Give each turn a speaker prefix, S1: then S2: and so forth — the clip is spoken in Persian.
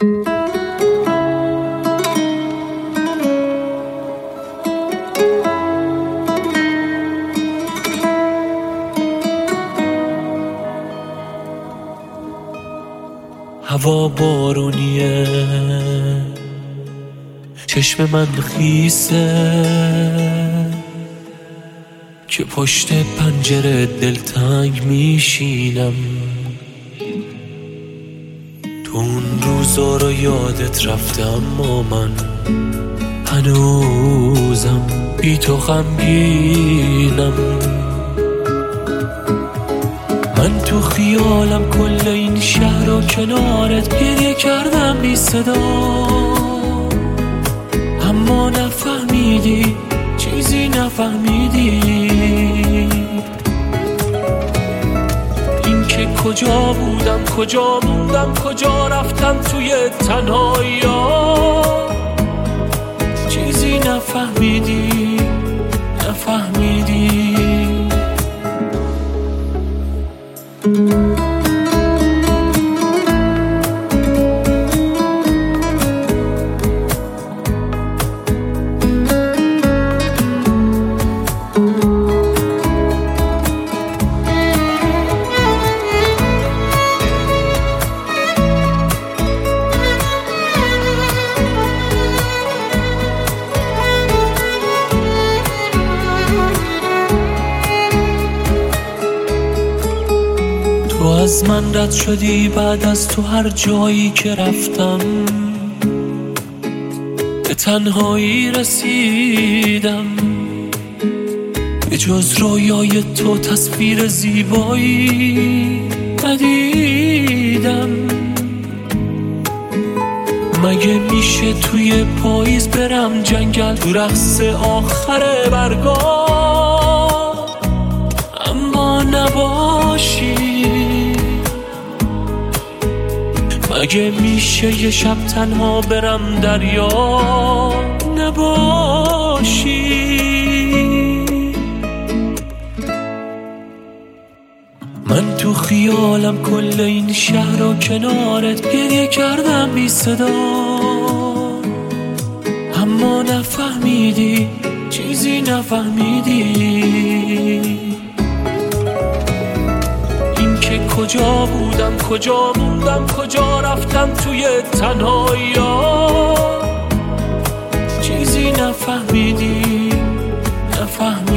S1: هوا بارونیه، چشم من خیسه که پشت پنجره دلتنگ میشینم. تو اون روزا رو یادت رفته، اما من هنوزم بی تو غمگینم. من تو خیالم کل این شهر و کنارت گریه کردم بی صدا، اما نفهمیدی، چیزی نفهمیدی. این که کجا بودم، کجا موندم، کجا رفتم توی تنهایی ها، چیزی نفهمیدی، نفهمیدی. تو از من رد شدی بعد از تو هر جایی که رفتم به تنهایی رسیدم. به جز رویای تو تصویر زیبایی ندیدم. مگه میشه توی پاییز برم جنگل تو رقص آخر برگا اما نباشی؟ مگه میشه یه شب تنها برم دریا نباشی؟ من تو خیالم کل این شهر و کنارت گریه کردم بی صدا، اما نفهمیدی، چیزی نفهمیدی. کجا بودم، کجا موندم، کجا رفتم توی تنهایی ها، چیزی نفهمیدی، نفهمیدی.